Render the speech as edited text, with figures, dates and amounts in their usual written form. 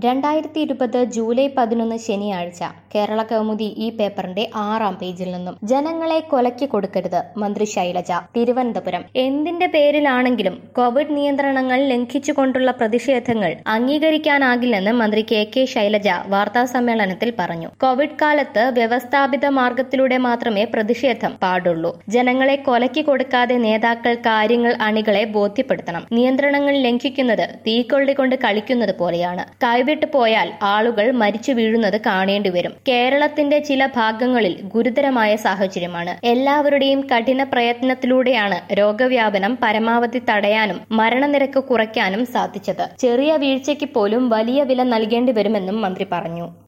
2020 July 11 ശനിയാഴ്ച കേരള കൗമുദി ഈ പേപ്പറിന്റെ 6-ാം പേജിൽ നിന്നും ജനങ്ങളെ കൊലയ്ക്ക് കൊടുക്കരുത് മന്ത്രി ശൈലജ തിരുവനന്തപുരം. എന്തിന്റെ പേരിലാണെങ്കിലും കോവിഡ് നിയന്ത്രണങ്ങൾ ലംഘിച്ചുകൊണ്ടുള്ള പ്രതിഷേധങ്ങൾ അംഗീകരിക്കാനാകില്ലെന്ന് മന്ത്രി കെ ശൈലജ വാർത്താസമ്മേളനത്തിൽ പറഞ്ഞു. കോവിഡ് കാലത്ത് വ്യവസ്ഥാപിത മാർഗത്തിലൂടെ മാത്രമേ പ്രതിഷേധം പാടുള്ളൂ. ജനങ്ങളെ കൊലയ്ക്ക് കൊടുക്കാതെ നേതാക്കൾ കാര്യങ്ങൾ അണികളെ ബോധ്യപ്പെടുത്തണം. നിയന്ത്രണങ്ങൾ ലംഘിക്കുന്നത് തീക്കൊള്ളിക്കൊണ്ട് കളിക്കുന്നത് പോലെയാണ്. കൈവിട്ടു പോയാൽ ആളുകൾ മരിച്ചു വീഴുന്നത് കാണേണ്ടി വരും. കേരളത്തിന്റെ ചില ഭാഗങ്ങളിൽ ഗുരുതരമായ സാഹചര്യമാണ്. എല്ലാവരുടെയും കഠിന പ്രയത്നത്തിലൂടെയാണ് രോഗവ്യാപനം പരമാവധി തടയാനും മരണനിരക്ക് കുറയ്ക്കാനും സാധിച്ചത്. ചെറിയ വീഴ്ചയ്ക്ക് പോലും വലിയ വില നൽകേണ്ടി വരുമെന്നും മന്ത്രി പറഞ്ഞു.